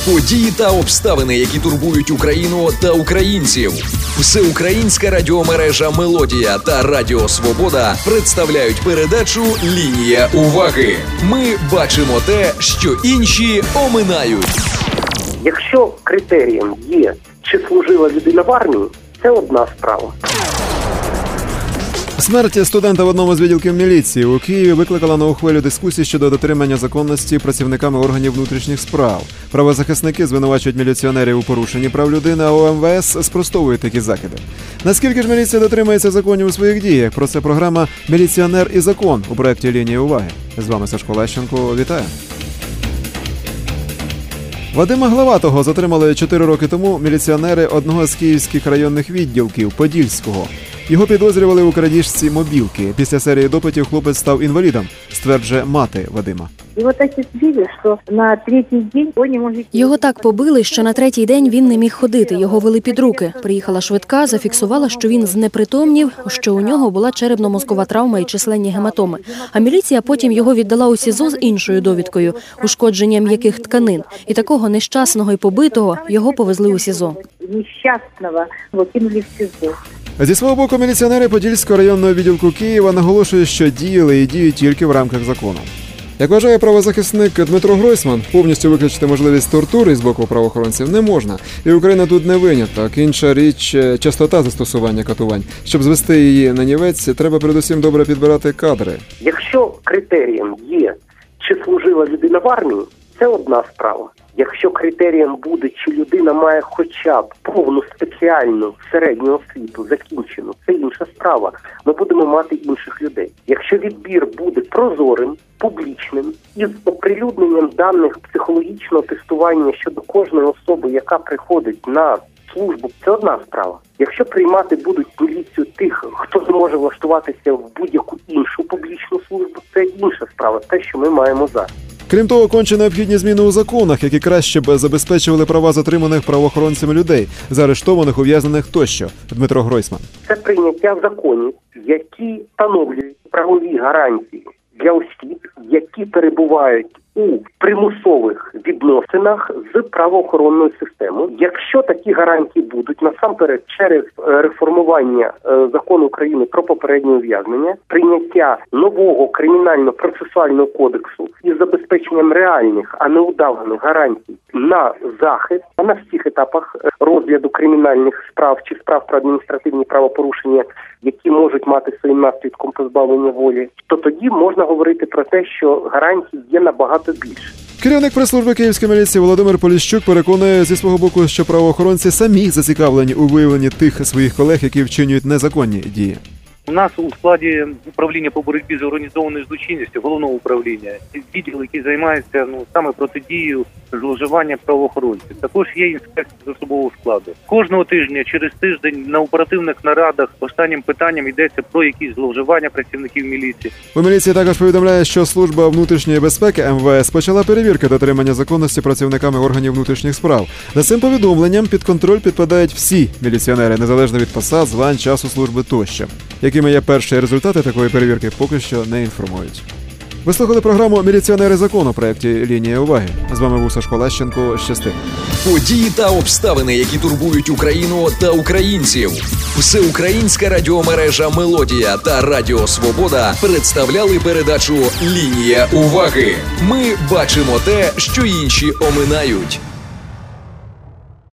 Події та обставини, які турбують Україну та українців. Всеукраїнська радіомережа «Мелодія» та Радіо Свобода представляють передачу «Лінія уваги». Ми бачимо те, що інші оминають. Якщо критерієм є, чи служила людина в армії, це одна справа. Смерть студента в одному з відділків міліції у Києві викликала нову хвилю дискусій щодо дотримання законності працівниками органів внутрішніх справ. Правозахисники звинувачують міліціонерів у порушенні прав людини, а у МВС спростовують такі закиди. Наскільки ж міліція дотримується законів у своїх діях? Про це програма «Міліціонер і закон» у проєкті «Лінія уваги». З вами Сашко Лещенко. Вітаю! Вадима Главатого затримали 4 роки тому міліціонери одного з київських районних відділків – Подільського. Його підозрювали у крадіжці мобілки. Після серії допитів хлопець став інвалідом, стверджує мати Вадима. Його так побили, що на 3-й день він не міг ходити, його вели під руки. Приїхала швидка, зафіксувала, що він знепритомнів, що у нього була черепно-мозкова травма і численні гематоми. А міліція потім його віддала у СІЗО з іншою довідкою – ушкодження м'яких тканин. І такого нещасного і побитого його повезли у СІЗО. Нещасного викинули в СІЗО. Зі свого боку, міліціонери Подільського районного відділку Києва наголошують, що діяли і діють тільки в рамках закону. Як вважає правозахисник Дмитро Гройсман, повністю виключити можливість тортури з боку правоохоронців не можна. І Україна тут не виняток. Інша річ – частота застосування катувань. Щоб звести її на нівець, треба передусім добре підбирати кадри. Якщо критерієм є, чи служила людина в армії, це одна справа. Якщо критерієм буде, чи людина має хоча б повну спеціальну середню освіту закінчену, це інша справа. Ми будемо мати інших людей. Якщо відбір буде прозорим, публічним, із оприлюдненням даних психологічного тестування щодо кожної особи, яка приходить на службу, це одна справа. Якщо приймати будуть міліцію тих, хто зможе влаштуватися в будь-яку іншу публічну службу, це інша справа, те, що ми маємо зараз. Крім того, конче необхідні зміни у законах, які краще б забезпечували права затриманих правоохоронцями людей, заарештованих, ув'язнених тощо. Дмитро Гройсман. Це прийняття законів, які встановлюють правові гарантії для осіб, які перебувають у примусових відносинах з правоохоронною системою. Якщо такі гарантії будуть, насамперед через реформування Закону України про попереднє ув'язнення, прийняття нового кримінально-процесуального кодексу із забезпеченням реальних, а не удаваних гарантій на захист, а на всіх етапах розгляду кримінальних справ чи справ про адміністративні правопорушення, які можуть мати своїм наслідком позбавлення волі, то тоді можна говорити про те, що гарантій є набагато більше. Керівник прес-служби Київської міліції Володимир Поліщук переконує зі свого боку, що правоохоронці самі зацікавлені у виявленні тих своїх колег, які вчинюють незаконні дії. У нас у складі управління по боротьбі з організованою злочинністю, головного управління, відділ, який займається саме протидією зловживання правоохоронців. Також є інспекція з особового складу. Кожного тижня, через тиждень на оперативних нарадах останнім питанням йдеться про якісь зловживання працівників міліції. У міліції також повідомляє, що Служба внутрішньої безпеки МВС почала перевірки дотримання законності працівниками органів внутрішніх справ. За цим повідомленням під контроль підпадають всі міліціонери, незалежно від посад, звань, часу служби тощо. Якими є перші результати такої перевірки, поки що не інформують. Ви слухали програму «Міліціонер і закон» у проєкті «Лінія уваги». З вами був Сашко Лещенко. Щасти. Події та обставини, які турбують Україну та українців. Всеукраїнська радіомережа «Мелодія» та Радіо Свобода представляли передачу «Лінія уваги». Ми бачимо те, що інші оминають.